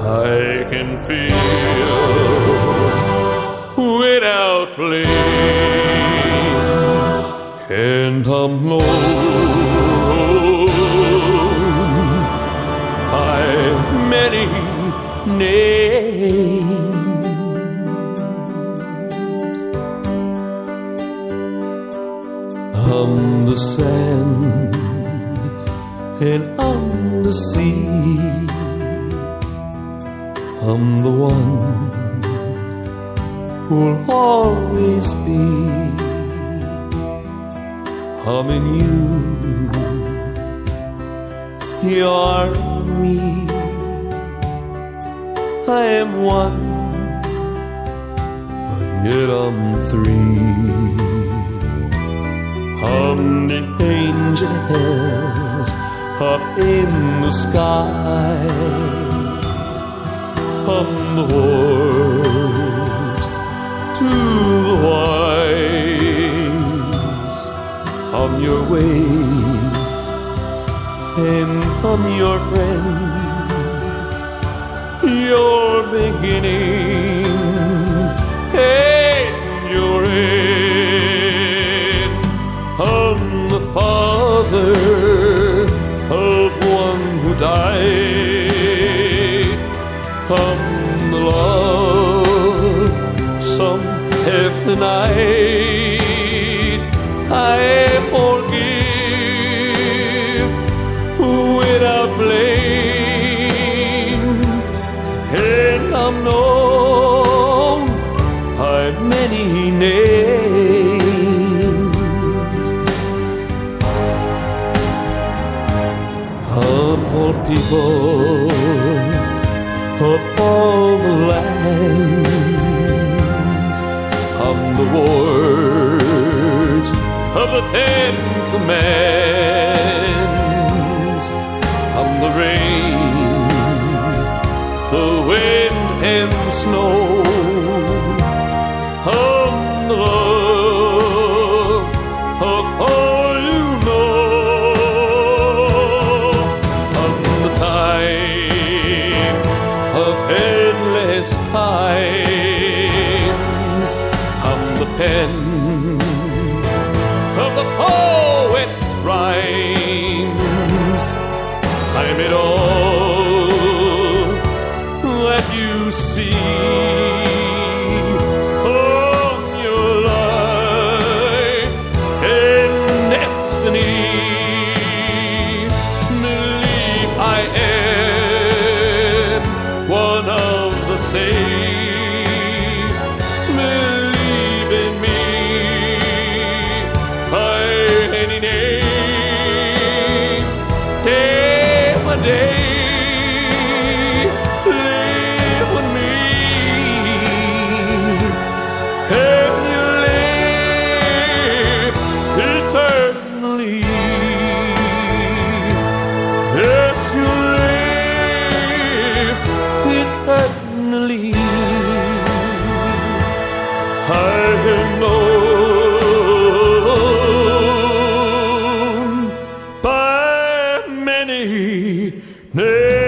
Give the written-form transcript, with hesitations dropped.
I can feel without blame, and I'm known by many names. I'm the sand and I'm the sea. I'm the one who'll always be. I'm in you, you're me. I am one, but yet I'm three. I'm the angels up in the sky. I'm the words to the wise. I'm your ways, and I'm your friend. Your beginning and your end. I'm the father of one who died. I'm the love some have denied. I forgive without blame, and I'm known by many names. Humble people of all the lands, I'm the words of the 10 Commandments. I'm the rain, the wind and snow. I'm the love of all you know. I'm the time of endless times. I'm the pen of the poet's rhymes. I'm it all that you see of your life and destiny. Believe I am one of the saved. Believe in me by any name. Day by day, live with me, and you live eternally. Yes, you live eternally. I am known by many names.